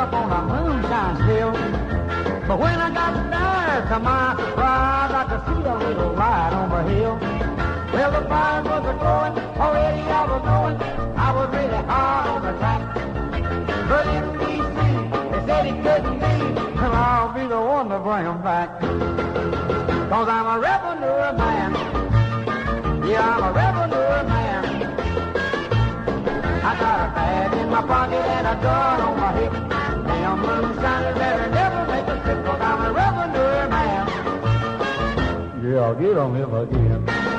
up on a moonshine hill. But when I got there, to my surprise, I could see a little light on the hill. Well, the fire was a-glowing, already I was knowing I was really hard on the track. But in D.C., they said it couldn't be, and I'll be the one to bring 'em back. 'Cause I'm a revenue man. Yeah, I'm a revenue man. I got a bag in my pocket and a gun on my hip. Damn moonshiners that'll never make a trip, 'cause I'm a revenue man. Yeah, I'll get 'em if I can.